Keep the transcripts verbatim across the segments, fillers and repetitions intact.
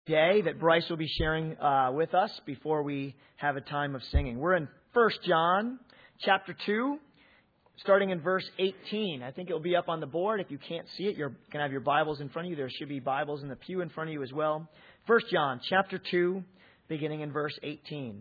day that Bryce will be sharing uh, with us before we have a time of singing. We're in First John chapter two, starting in verse eighteen. I think it will be up on the board. If you can't see it, you're going to have your Bibles in front of you. There should be Bibles in the pew in front of you as well. First John chapter two, beginning in verse eighteen.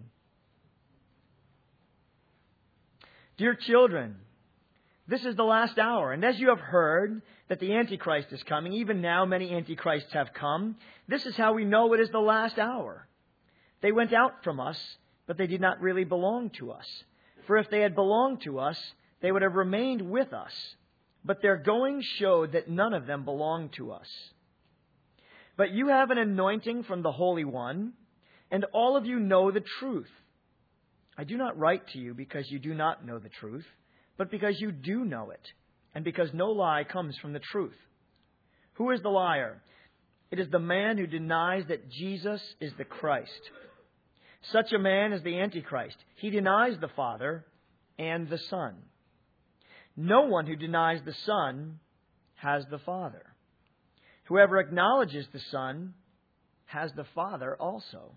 Dear children, this is the last hour, and as you have heard that the Antichrist is coming, even now many Antichrists have come, this is how we know it is the last hour. They went out from us, but they did not really belong to us. For if they had belonged to us, they would have remained with us. But their going showed that none of them belonged to us. But you have an anointing from the Holy One, and all of you know the truth. I do not write to you because you do not know the truth, but because you do know it, and because no lie comes from the truth. Who is the liar? It is the man who denies that Jesus is the Christ. Such a man is the Antichrist. He denies the Father and the Son. No one who denies the Son has the Father. Whoever acknowledges the Son has the Father also.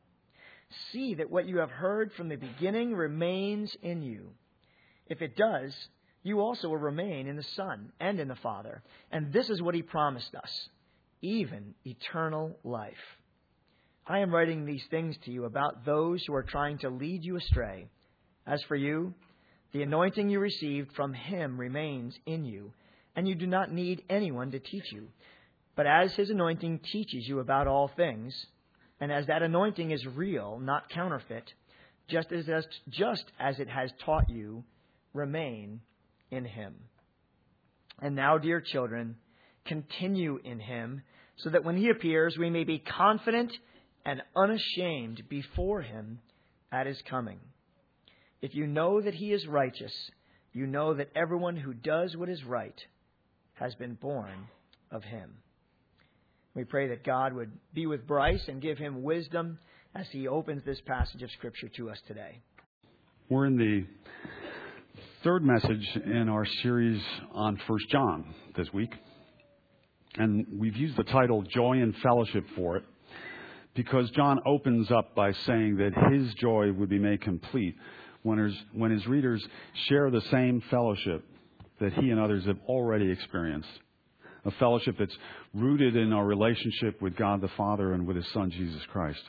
See that what you have heard from the beginning remains in you. If it does, you also will remain in the Son and in the Father. And this is what He promised us, even eternal life. I am writing these things to you about those who are trying to lead you astray. As for you, the anointing you received from Him remains in you, and you do not need anyone to teach you. But as His anointing teaches you about all things, and as that anointing is real, not counterfeit, just as, just as it has taught you, remain in Him. And now, dear children, continue in Him, so that when He appears, we may be confident and unashamed before Him at His coming. If you know that He is righteous, you know that everyone who does what is right has been born of Him. We pray that God would be with Bryce and give him wisdom as he opens this passage of Scripture to us today. We're in the third message in our series on First John this week. And we've used the title Joy and Fellowship for it because John opens up by saying that his joy would be made complete when his, when his readers share the same fellowship that he and others have already experienced. A fellowship that's rooted in our relationship with God the Father and with His Son, Jesus Christ.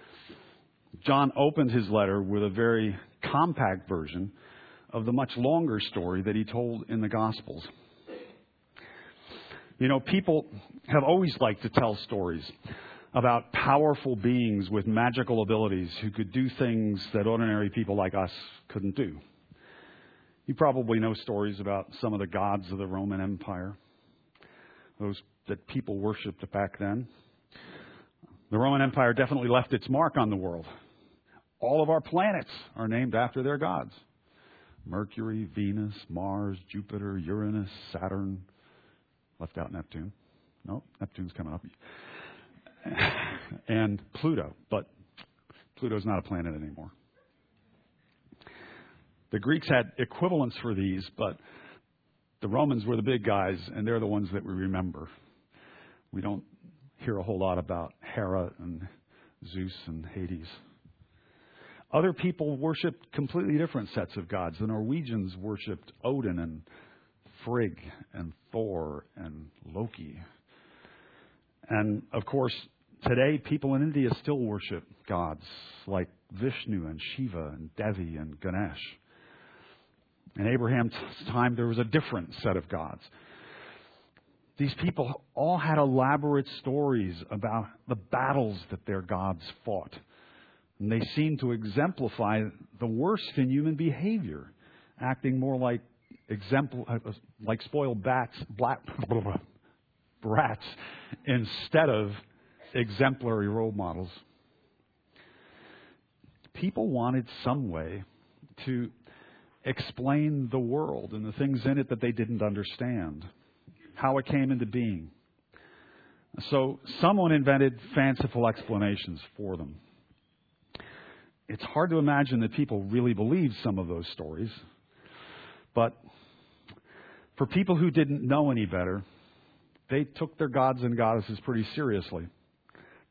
John opened his letter with a very compact version of the much longer story that he told in the Gospels. You know, people have always liked to tell stories about powerful beings with magical abilities who could do things that ordinary people like us couldn't do. You probably know stories about some of the gods of the Roman Empire. Those that people worshipped back then. The Roman Empire definitely left its mark on the world. All of our planets are named after their gods. Mercury, Venus, Mars, Jupiter, Uranus, Saturn. Left out Neptune. No, Neptune's coming up. And Pluto, but Pluto's not a planet anymore. The Greeks had equivalents for these, but the Romans were the big guys, and they're the ones that we remember. We don't hear a whole lot about Hera and Zeus and Hades. Other people worshipped completely different sets of gods. The Norwegians worshipped Odin and Frigg and Thor and Loki. And, of course, today people in India still worship gods like Vishnu and Shiva and Devi and Ganesh. In Abraham's time, there was a different set of gods. These people all had elaborate stories about the battles that their gods fought. And they seemed to exemplify the worst in human behavior, acting more like exempl- like spoiled bats, black, brats instead of exemplary role models. People wanted some way to explain the world and the things in it that they didn't understand, how it came into being. So someone invented fanciful explanations for them. It's hard to imagine that people really believed some of those stories, but for people who didn't know any better, they took their gods and goddesses pretty seriously.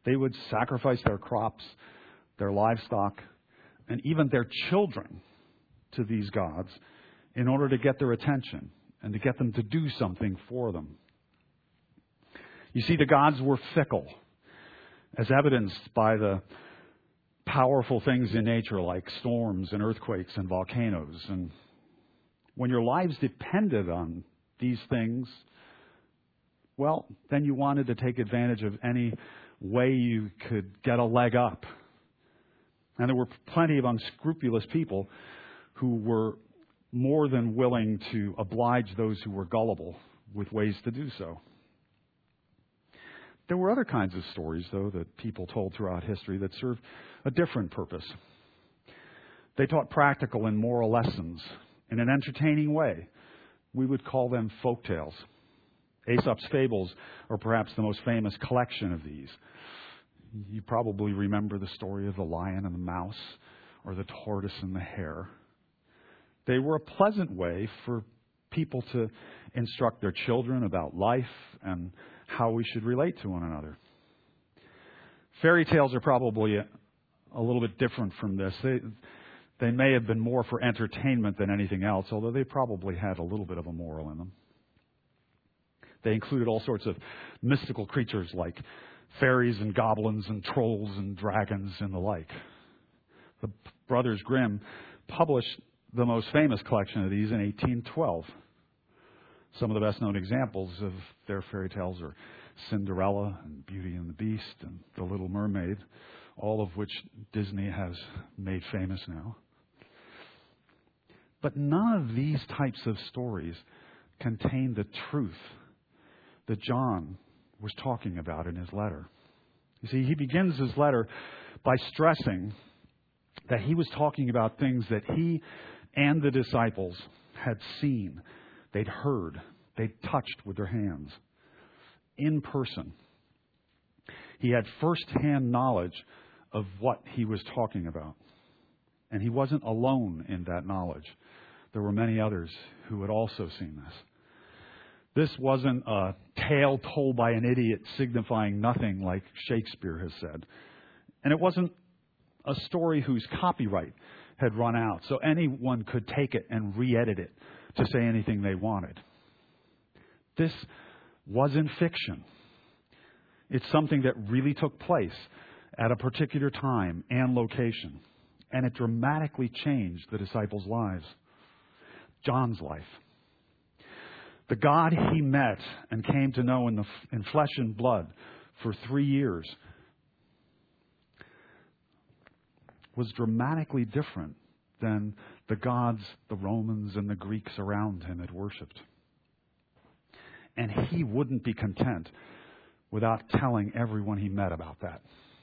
They would sacrifice their crops, their livestock, and even their children to these gods in order to get their attention and to get them to do something for them. You see, the gods were fickle, as evidenced by the powerful things in nature like storms and earthquakes and volcanoes. And when your lives depended on these things, well, then you wanted to take advantage of any way you could get a leg up. And there were plenty of unscrupulous people who were more than willing to oblige those who were gullible with ways to do so. There were other kinds of stories, though, that people told throughout history that served a different purpose. They taught practical and moral lessons in an entertaining way. We would call them folk tales. Aesop's fables are perhaps the most famous collection of these. You probably remember the story of the lion and the mouse, or the tortoise and the hare. They were a pleasant way for people to instruct their children about life and how we should relate to one another. Fairy tales are probably a, a little bit different from this. They, they may have been more for entertainment than anything else, although they probably had a little bit of a moral in them. They included all sorts of mystical creatures like fairies and goblins and trolls and dragons and the like. The Brothers Grimm published the most famous collection of these in eighteen twelve. Some of the best-known examples of their fairy tales are Cinderella and Beauty and the Beast and The Little Mermaid, all of which Disney has made famous now. But none of these types of stories contain the truth that John was talking about in his letter. You see, he begins his letter by stressing that he was talking about things that he and the disciples had seen, they'd heard, they'd touched with their hands in person. He had first-hand knowledge of what he was talking about. And he wasn't alone in that knowledge. There were many others who had also seen this. This wasn't a tale told by an idiot signifying nothing like Shakespeare has said. And it wasn't a story whose copyright had run out, so anyone could take it and re-edit it to say anything they wanted. This wasn't fiction. It's something that really took place at a particular time and location, and it dramatically changed the disciples' lives. John's life. The God he met and came to know in, the, in flesh and blood for three years was dramatically different than the gods the Romans and the Greeks around him had worshipped. And he wouldn't be content without telling everyone he met about that.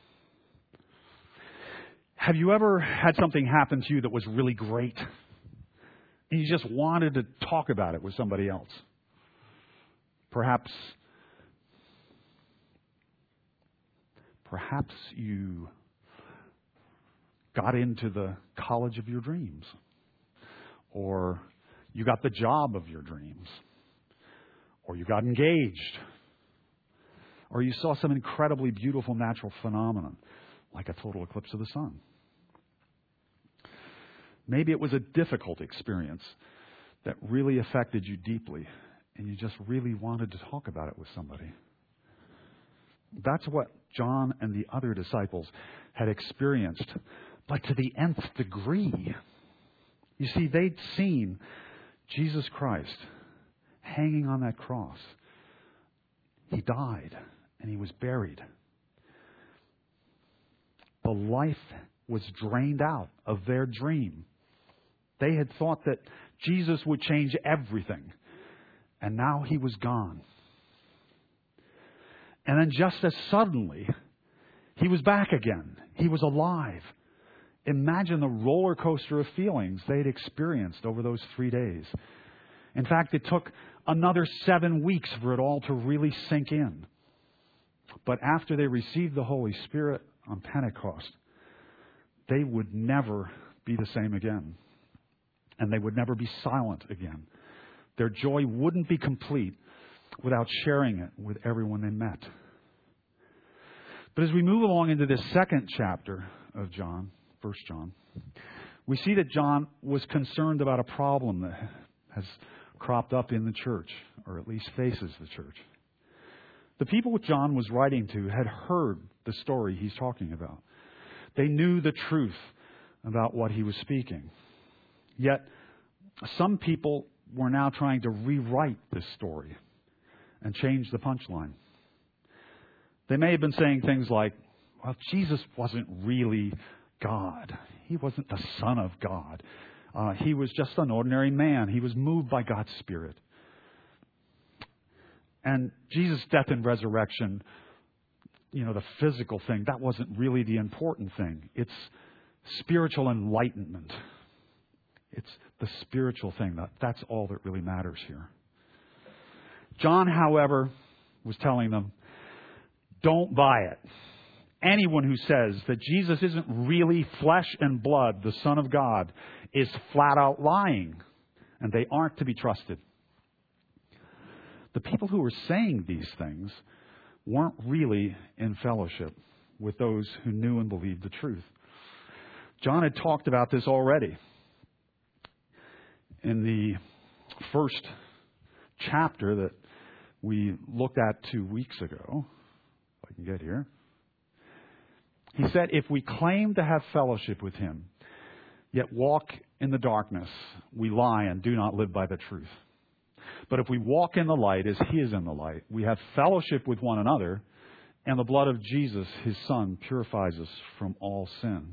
Have you ever had something happen to you that was really great, and you just wanted to talk about it with somebody else? Perhaps, perhaps you got into the college of your dreams, or you got the job of your dreams, or you got engaged, or you saw some incredibly beautiful natural phenomenon, like a total eclipse of the sun. Maybe it was a difficult experience that really affected you deeply, and you just really wanted to talk about it with somebody. That's what John and the other disciples had experienced, but to the nth degree. You see, they'd seen Jesus Christ hanging on that cross. He died, and he was buried. The life was drained out of their dream. They had thought that Jesus would change everything, and now he was gone. And then just as suddenly, he was back again. He was alive. Imagine the roller coaster of feelings they'd experienced over those three days. In fact, it took another seven weeks for it all to really sink in. But after they received the Holy Spirit on Pentecost, they would never be the same again. And they would never be silent again. Their joy wouldn't be complete without sharing it with everyone they met. But as we move along into this second chapter of John, First John, we see that John was concerned about a problem that has cropped up in the church, or at least faces the church. The people John was writing to had heard the story he's talking about. They knew the truth about what he was speaking. Yet, some people were now trying to rewrite this story and change the punchline. They may have been saying things like, well, Jesus wasn't really God. He wasn't the Son of God. Uh, he was just an ordinary man. He was moved by God's Spirit. And Jesus' death and resurrection, you know, the physical thing, that wasn't really the important thing. It's spiritual enlightenment. It's the spiritual thing. That, that's all that really matters here. John, however, was telling them, don't buy it. Anyone who says that Jesus isn't really flesh and blood, the Son of God, is flat out lying, and they aren't to be trusted. The people who were saying these things weren't really in fellowship with those who knew and believed the truth. John had talked about this already in the first chapter that we looked at two weeks ago. If I can get here. He said, if we claim to have fellowship with him, yet walk in the darkness, we lie and do not live by the truth. But if we walk in the light as he is in the light, we have fellowship with one another, and the blood of Jesus, his Son, purifies us from all sin.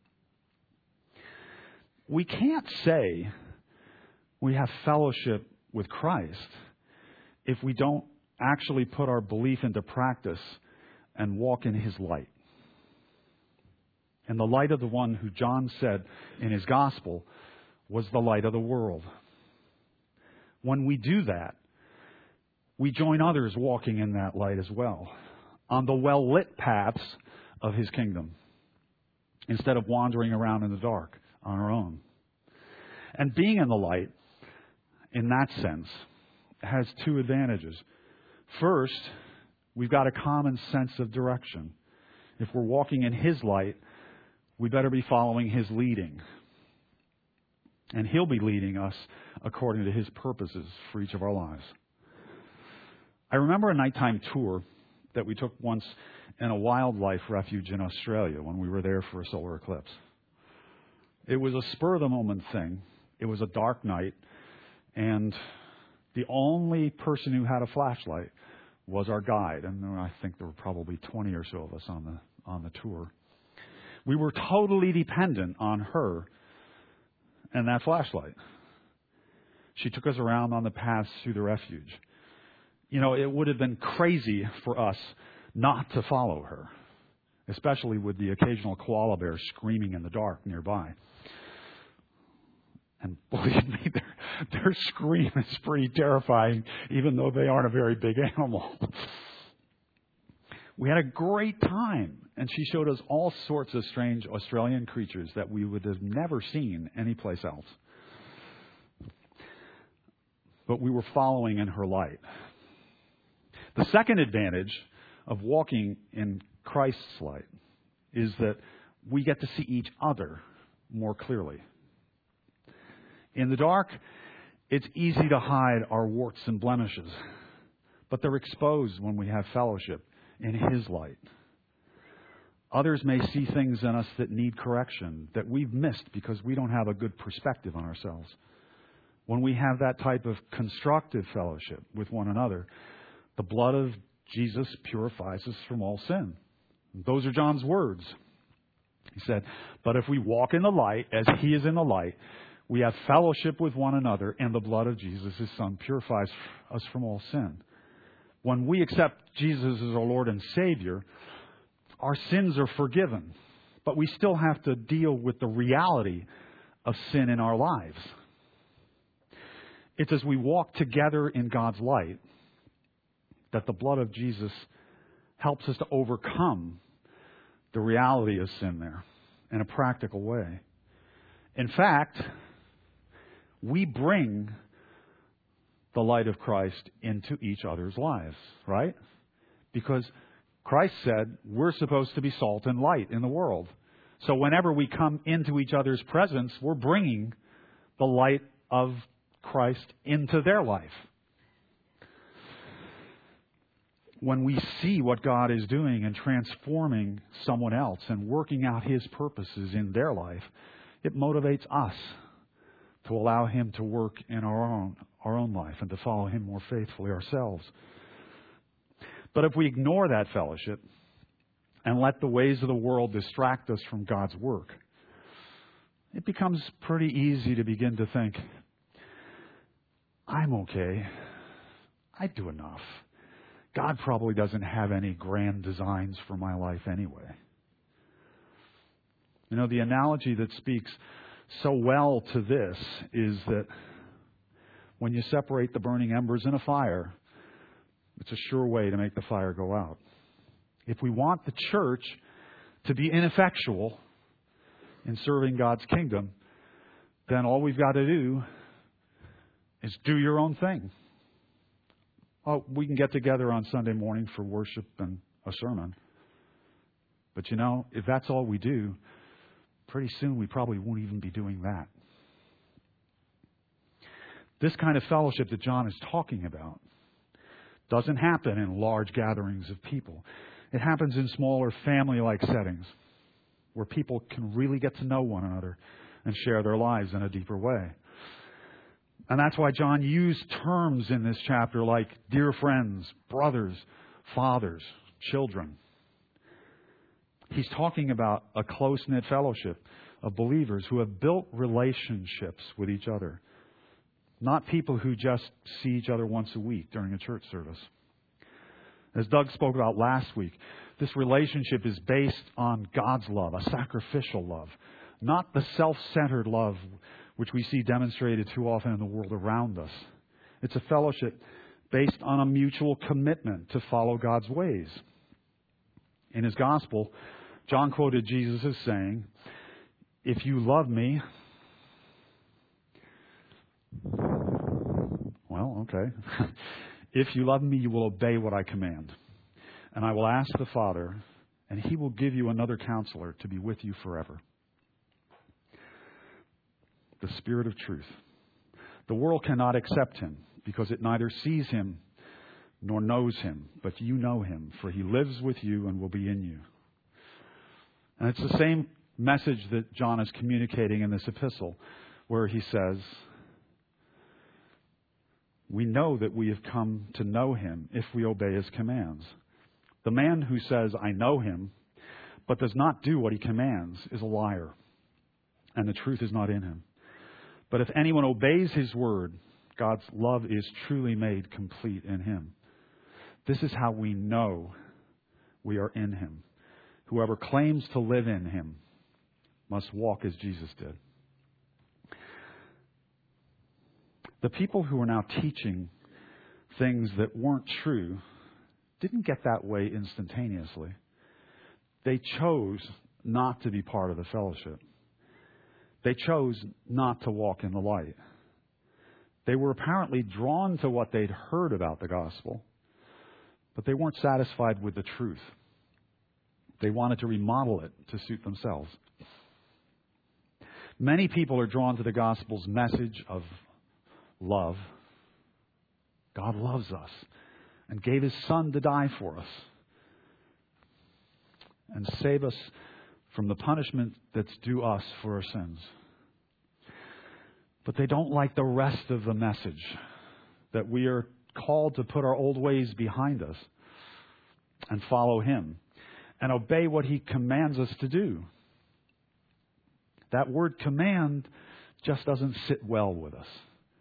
We can't say we have fellowship with Christ if we don't actually put our belief into practice and walk in his light. And the light of the one who John said in his gospel was the light of the world. When we do that, we join others walking in that light as well, on the well-lit paths of his kingdom, instead of wandering around in the dark on our own. And being in the light, in that sense, has two advantages. First, we've got a common sense of direction. If we're walking in his light, we better be following his leading. And he'll be leading us according to his purposes for each of our lives. I remember a nighttime tour that we took once in a wildlife refuge in Australia when we were there for a solar eclipse. It was a spur-of-the-moment thing. It was a dark night, and the only person who had a flashlight was our guide. And I think there were probably twenty or so of us on the on the tour. We were totally dependent on her and that flashlight. She took us around on the paths through the refuge. You know, it would have been crazy for us not to follow her, especially with the occasional koala bear screaming in the dark nearby. And believe me, their, their scream is pretty terrifying, even though they aren't a very big animal. We had a great time, and she showed us all sorts of strange Australian creatures that we would have never seen anyplace else. But we were following in her light. The second advantage of walking in Christ's light is that we get to see each other more clearly. In the dark, it's easy to hide our warts and blemishes, but they're exposed when we have fellowship in his light. Others may see things in us that need correction, that we've missed because we don't have a good perspective on ourselves. When we have that type of constructive fellowship with one another, the blood of Jesus purifies us from all sin. Those are John's words. He said, but if we walk in the light as he is in the light, we have fellowship with one another, and the blood of Jesus, his Son, purifies us from all sin. When we accept Jesus as our Lord and Savior, our sins are forgiven. But we still have to deal with the reality of sin in our lives. It's as we walk together in God's light that the blood of Jesus helps us to overcome the reality of sin there in a practical way. In fact, we bring the light of Christ into each other's lives, right? Because Christ said we're supposed to be salt and light in the world. So whenever we come into each other's presence, we're bringing the light of Christ into their life. When we see what God is doing and transforming someone else and working out His purposes in their life, it motivates us to allow Him to work in our own, our own life and to follow Him more faithfully ourselves. But if we ignore that fellowship and let the ways of the world distract us from God's work, it becomes pretty easy to begin to think, I'm okay. I do enough. God probably doesn't have any grand designs for my life anyway. You know, the analogy that speaks so well to this is that when you separate the burning embers in a fire, it's a sure way to make the fire go out. If we want the church to be ineffectual in serving God's kingdom, then all we've got to do is do your own thing. Oh, we can get together on Sunday morning for worship and a sermon. But you know, if that's all we do, pretty soon we probably won't even be doing that. This kind of fellowship that John is talking about doesn't happen in large gatherings of people. It happens in smaller family-like settings where people can really get to know one another and share their lives in a deeper way. And that's why John used terms in this chapter like dear friends, brothers, fathers, children. He's talking about a close-knit fellowship of believers who have built relationships with each other. Not people who just see each other once a week during a church service. As Doug spoke about last week, this relationship is based on God's love, a sacrificial love, not the self-centered love which we see demonstrated too often in the world around us. It's a fellowship based on a mutual commitment to follow God's ways. In his gospel, John quoted Jesus as saying, "If you love me," well, okay. "If you love me, you will obey what I command. And I will ask the Father, and He will give you another counselor to be with you forever. The Spirit of truth. The world cannot accept Him because it neither sees Him nor knows Him, but you know Him, for He lives with you and will be in you." And it's the same message that John is communicating in this epistle, where he says, we know that we have come to know Him if we obey His commands. The man who says, I know Him, but does not do what He commands is a liar, and the truth is not in him. But if anyone obeys His word, God's love is truly made complete in him. This is how we know we are in Him. Whoever claims to live in Him must walk as Jesus did. The people who are now teaching things that weren't true didn't get that way instantaneously. They chose not to be part of the fellowship. They chose not to walk in the light. They were apparently drawn to what they'd heard about the gospel, but they weren't satisfied with the truth. They wanted to remodel it to suit themselves. Many people are drawn to the gospel's message of love. God loves us and gave His Son to die for us and save us from the punishment that's due us for our sins. But they don't like the rest of the message, that we are called to put our old ways behind us and follow Him and obey what He commands us to do. That word command just doesn't sit well with us.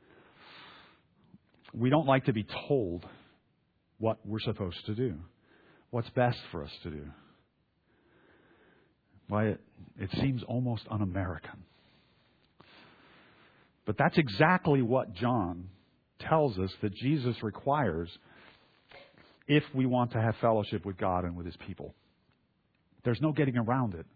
We don't like to be told what we're supposed to do, what's best for us to do. Why, it, it seems almost un-American. But that's exactly what John tells us that Jesus requires if we want to have fellowship with God and with His people. There's no getting around it.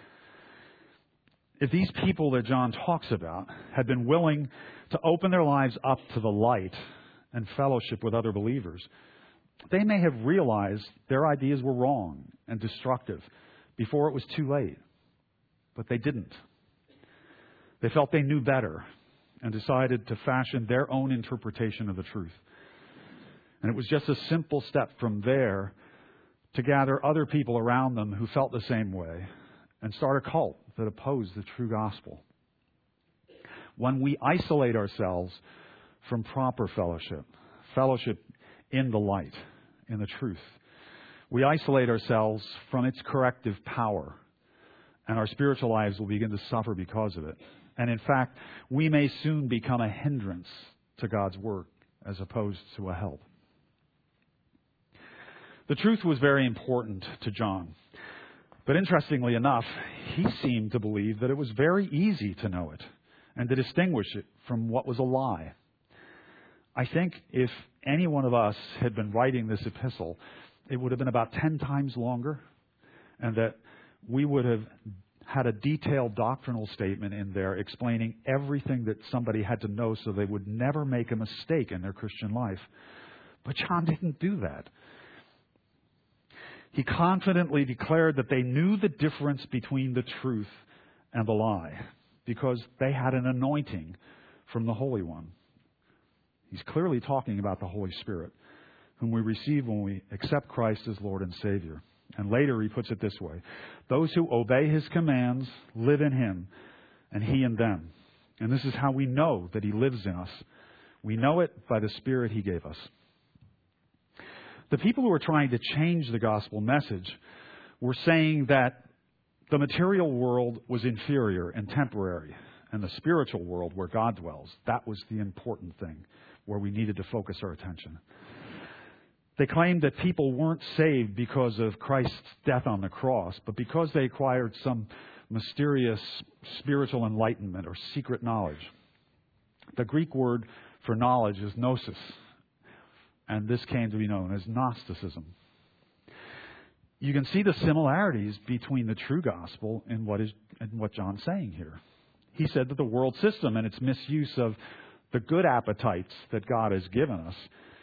If these people that John talks about had been willing to open their lives up to the light and fellowship with other believers, They may have realized their ideas were wrong and destructive before it was too late, but they didn't. They felt they knew better and decided to fashion their own interpretation of the truth. And it was just a simple step from there to gather other people around them who felt the same way and start a cult that opposed the true gospel. When we isolate ourselves from proper fellowship, fellowship in the light, in the truth, we isolate ourselves from its corrective power, and our spiritual lives will begin to suffer because of it. And in fact, we may soon become a hindrance to God's work as opposed to a help. The truth was very important to John. But interestingly enough, he seemed to believe that it was very easy to know it and to distinguish it from what was a lie. I think if any one of us had been writing this epistle, it would have been about ten times longer, and that we would have had a detailed doctrinal statement in there explaining everything that somebody had to know so they would never make a mistake in their Christian life. But John didn't do that. He confidently declared that they knew the difference between the truth and the lie because they had an anointing from the Holy One. He's clearly talking about the Holy Spirit, whom we receive when we accept Christ as Lord and Savior. And later he puts it this way: those who obey his commands live in him, and he in them. And this is how we know that he lives in us. We know it by the Spirit he gave us. The people who were trying to change the gospel message were saying that the material world was inferior and temporary, and the spiritual world where God dwells, that was the important thing, where we needed to focus our attention. They claimed that people weren't saved because of Christ's death on the cross, but because they acquired some mysterious spiritual enlightenment or secret knowledge. The Greek word for knowledge is gnosis, and this came to be known as Gnosticism. You can see the similarities between the true gospel and what is and what John's saying here. He said that the world system and its misuse of the good appetites that God has given us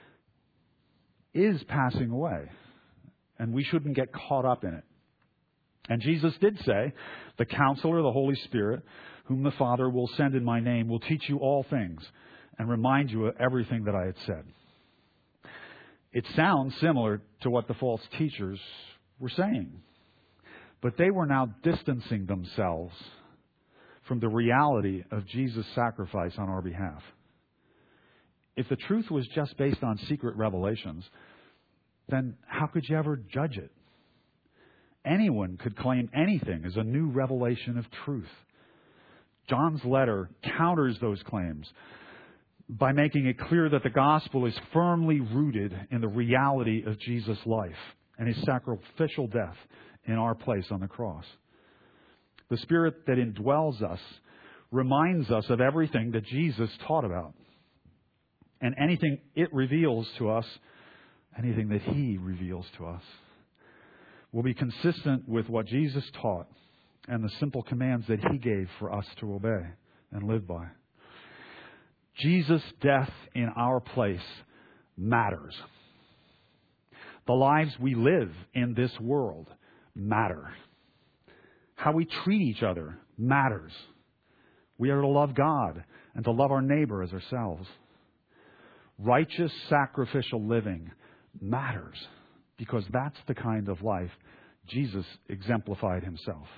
is passing away, and we shouldn't get caught up in it. And Jesus did say, the Counselor, the Holy Spirit, whom the Father will send in my name, will teach you all things and remind you of everything that I had said. It sounds similar to what the false teachers were saying, but they were now distancing themselves from the reality of Jesus' sacrifice on our behalf. If the truth was just based on secret revelations, then how could you ever judge it? Anyone could claim anything as a new revelation of truth. John's letter counters those claims by making it clear that the gospel is firmly rooted in the reality of Jesus' life and his sacrificial death in our place on the cross. The Spirit that indwells us reminds us of everything that Jesus taught about. And anything it reveals to us, anything that he reveals to us, will be consistent with what Jesus taught and the simple commands that he gave for us to obey and live by. Jesus' death in our place matters. The lives we live in this world matter. How we treat each other matters. We are to love God and to love our neighbor as ourselves. Righteous sacrificial living matters because that's the kind of life Jesus exemplified himself.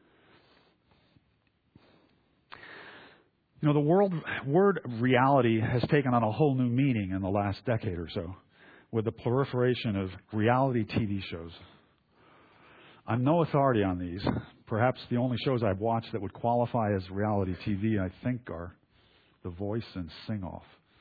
You know, the world, word reality has taken on a whole new meaning in the last decade or so with the proliferation of reality T V shows. I'm no authority on these. Perhaps the only shows I've watched that would qualify as reality T V, I think, are The Voice and Sing Off.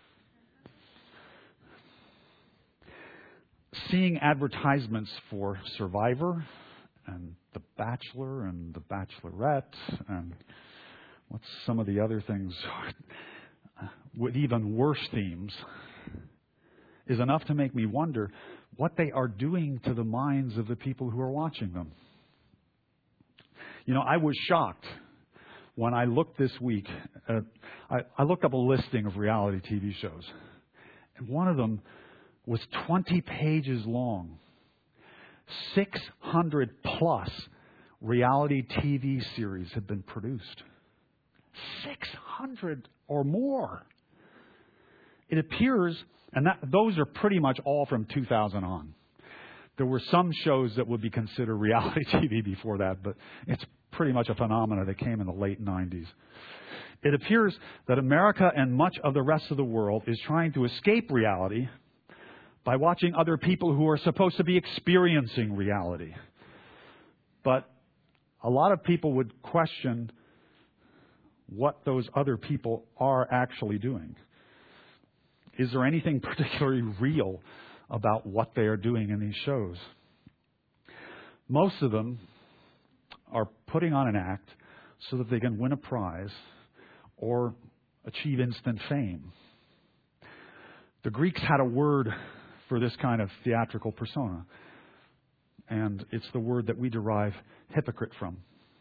Seeing advertisements for Survivor and The Bachelor and The Bachelorette and what's some of the other things with even worse themes is enough to make me wonder what they are doing to the minds of the people who are watching them. You know, I was shocked when I looked this week. At, I, I looked up a listing of reality T V shows, and one of them was twenty pages long. six hundred plus reality T V series had been produced. six hundred or more. It appears, and that, those are pretty much all from two thousand on. There were some shows that would be considered reality T V before that, but it's pretty much a phenomenon that came in the late nineties. It appears that America and much of the rest of the world is trying to escape reality by watching other people who are supposed to be experiencing reality. But a lot of people would question what those other people are actually doing. Is there anything particularly real about what they are doing in these shows? Most of them are putting on an act so that they can win a prize or achieve instant fame. The Greeks had a word for this kind of theatrical persona, and it's the word that we derive hypocrite from.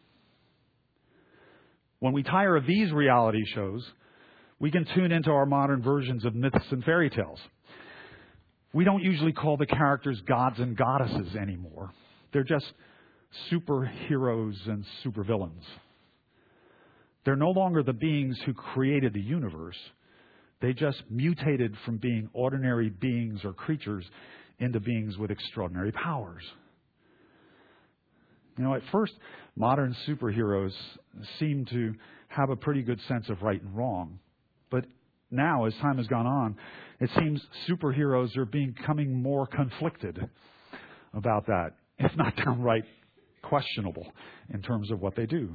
When we tire of these reality shows, we can tune into our modern versions of myths and fairy tales. We don't usually call the characters gods and goddesses anymore. They're just superheroes and supervillains. They're no longer the beings who created the universe. They just mutated from being ordinary beings or creatures into beings with extraordinary powers. You know, at first, modern superheroes seem to have a pretty good sense of right and wrong. But now, as time has gone on, it seems superheroes are becoming more conflicted about that, if not downright questionable in terms of what they do.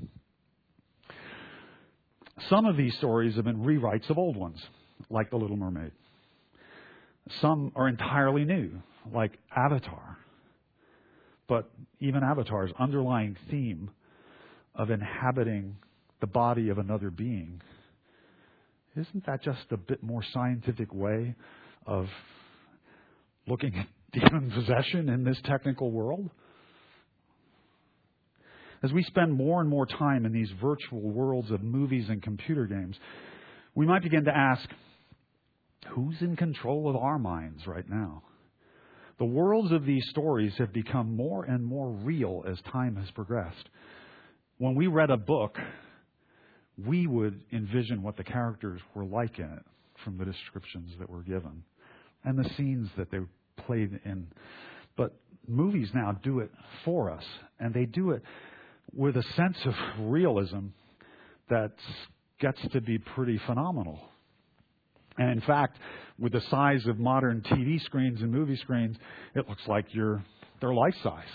Some of these stories have been rewrites of old ones, like The Little Mermaid. Some are entirely new, like Avatar. But even Avatar's underlying theme of inhabiting the body of another being, isn't that just a bit more scientific way of looking at demon possession in this technical world? As we spend more and more time in these virtual worlds of movies and computer games, we might begin to ask, who's in control of our minds right now? The worlds of these stories have become more and more real as time has progressed. When we read a book, we would envision what the characters were like in it from the descriptions that were given and the scenes that they played in. But movies now do it for us, and they do it with a sense of realism that gets to be pretty phenomenal. And in fact, with the size of modern T V screens and movie screens, it looks like you're they're life size.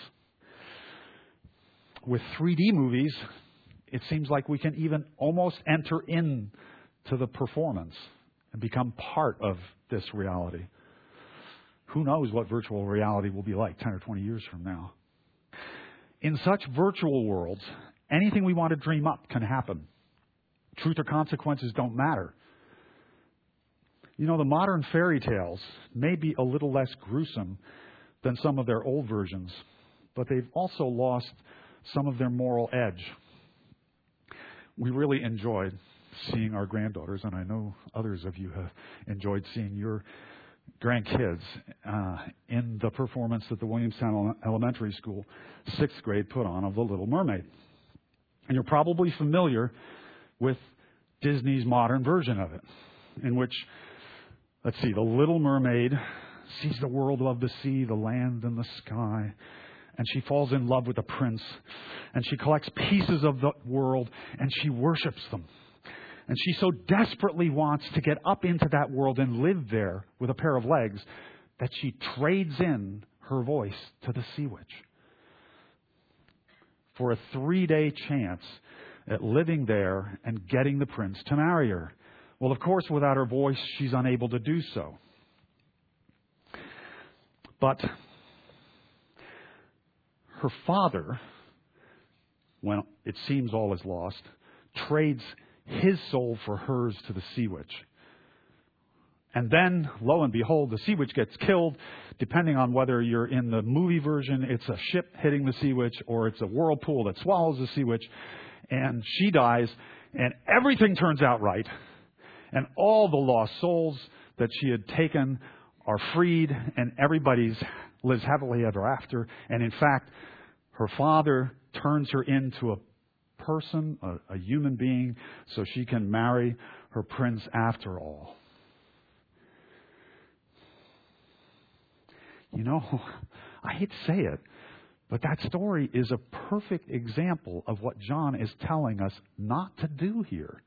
With three D movies, it seems like we can even almost enter into the performance and become part of this reality. Who knows what virtual reality will be like ten or twenty years from now? In such virtual worlds, anything we want to dream up can happen. Truth or consequences don't matter. You know, the modern fairy tales may be a little less gruesome than some of their old versions, but they've also lost some of their moral edge. We really enjoyed seeing our granddaughters, and I know others of you have enjoyed seeing your grandkids uh, in the performance that the Williamstown Elementary School sixth grade put on of The Little Mermaid. And you're probably familiar with Disney's modern version of it, in which, let's see, the Little Mermaid sees the world above the sea, the land and the sky, and she falls in love with the prince, and she collects pieces of the world, and she worships them. And she so desperately wants to get up into that world and live there with a pair of legs that she trades in her voice to the sea witch for a three-day chance at living there and getting the prince to marry her. Well, of course, without her voice, she's unable to do so. But her father, when it seems all is lost, trades his soul for hers to the sea witch. And then, lo and behold, the sea witch gets killed. Depending on whether you're in the movie version, it's a ship hitting the sea witch, or it's a whirlpool that swallows the sea witch. And she dies, and everything turns out right. And all the lost souls that she had taken are freed, and everybody's lives happily ever after. And in fact, her father turns her into a person, a, a human being, so she can marry her prince after all. You know, I hate to say it, but that story is a perfect example of what John is telling us not to do here.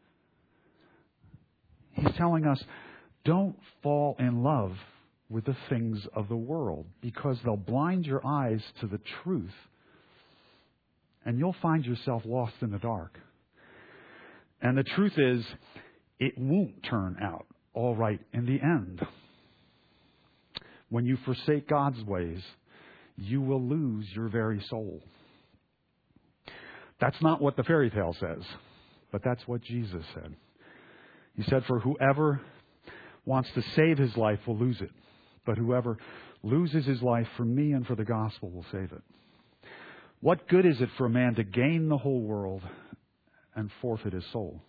He's telling us, don't fall in love with the things of the world, because they'll blind your eyes to the truth, and you'll find yourself lost in the dark. And the truth is, it won't turn out all right in the end. When you forsake God's ways, you will lose your very soul. That's not what the fairy tale says, but that's what Jesus said. He said, for whoever wants to save his life will lose it, but whoever loses his life for me and for the gospel will save it. What good is it for a man to gain the whole world and forfeit his soul?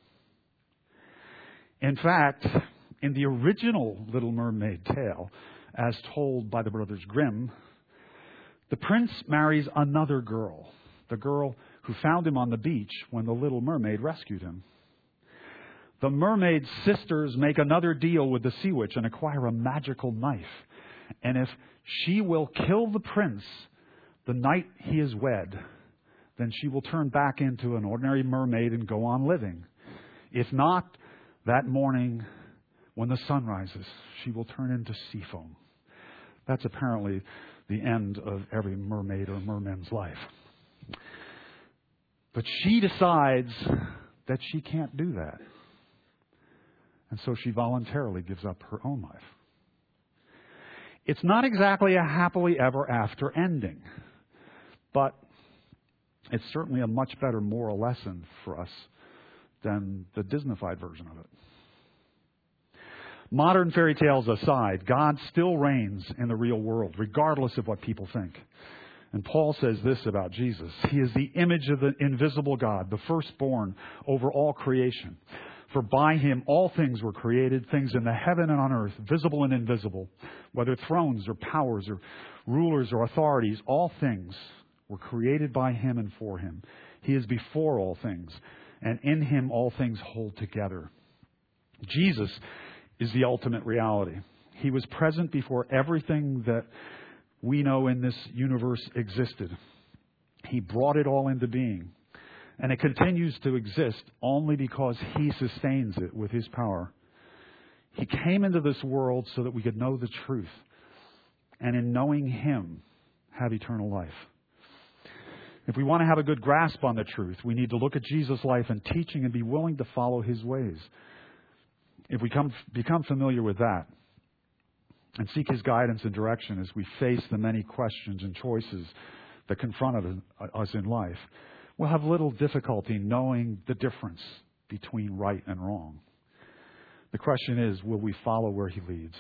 In fact, in the original Little Mermaid tale, as told by the Brothers Grimm, the prince marries another girl, the girl who found him on the beach when the Little Mermaid rescued him. The mermaid's sisters make another deal with the sea witch and acquire a magical knife. And if she will kill the prince the night he is wed, then she will turn back into an ordinary mermaid and go on living. If not, that morning when the sun rises, she will turn into sea foam. That's apparently the end of every mermaid or merman's life. But she decides that she can't do that. And so she voluntarily gives up her own life. It's not exactly a happily ever after ending, but it's certainly a much better moral lesson for us than the Disneyfied version of it. Modern fairy tales aside, God still reigns in the real world, regardless of what people think. And Paul says this about Jesus. He is the image of the invisible God, the firstborn over all creation. For by him all things were created, things in the heaven and on earth, visible and invisible, whether thrones or powers or rulers or authorities, all things were created by him and for him. He is before all things, and in him all things hold together. Jesus is the ultimate reality. He was present before everything that we know in this universe existed. He brought it all into being. And it continues to exist only because he sustains it with his power. He came into this world so that we could know the truth. And in knowing him, have eternal life. If we want to have a good grasp on the truth, we need to look at Jesus' life and teaching and be willing to follow his ways. If we come, become familiar with that and seek his guidance and direction as we face the many questions and choices that confront us in life, we'll have little difficulty knowing the difference between right and wrong. The question is, will we follow where he leads?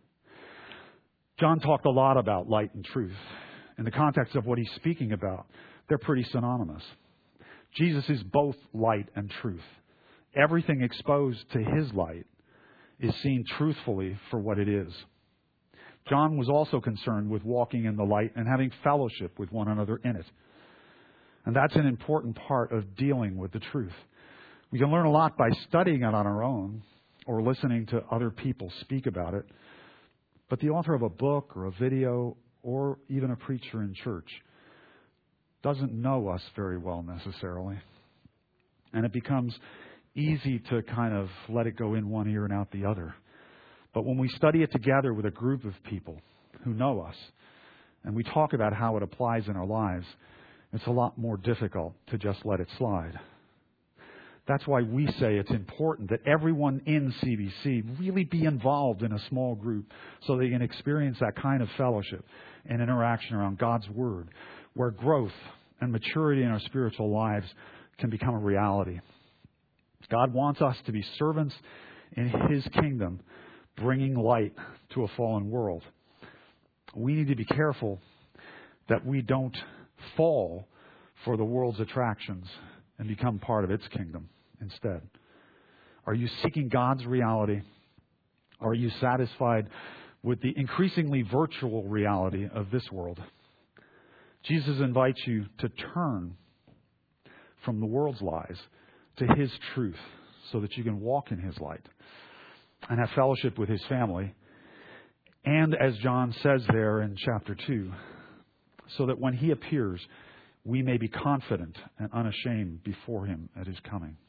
John talked a lot about light and truth. In the context of what he's speaking about, they're pretty synonymous. Jesus is both light and truth. Everything exposed to his light is seen truthfully for what it is. John was also concerned with walking in the light and having fellowship with one another in it. And that's an important part of dealing with the truth. We can learn a lot by studying it on our own or listening to other people speak about it. But the author of a book or a video or even a preacher in church doesn't know us very well necessarily. And it becomes easy to kind of let it go in one ear and out the other. But when we study it together with a group of people who know us and we talk about how it applies in our lives, it's a lot more difficult to just let it slide. That's why we say it's important that everyone in C B C really be involved in a small group so they can experience that kind of fellowship and interaction around God's Word, where growth and maturity in our spiritual lives can become a reality. God wants us to be servants in his kingdom, bringing light to a fallen world. We need to be careful that we don't fall for the world's attractions and become part of its kingdom instead. Are you seeking God's reality? Or are you satisfied with the increasingly virtual reality of this world. Jesus invites you to turn from the world's lies to His truth so that you can walk in His light and have fellowship with His family. And as John says there in chapter two, so that when He appears, we may be confident and unashamed before Him at His coming.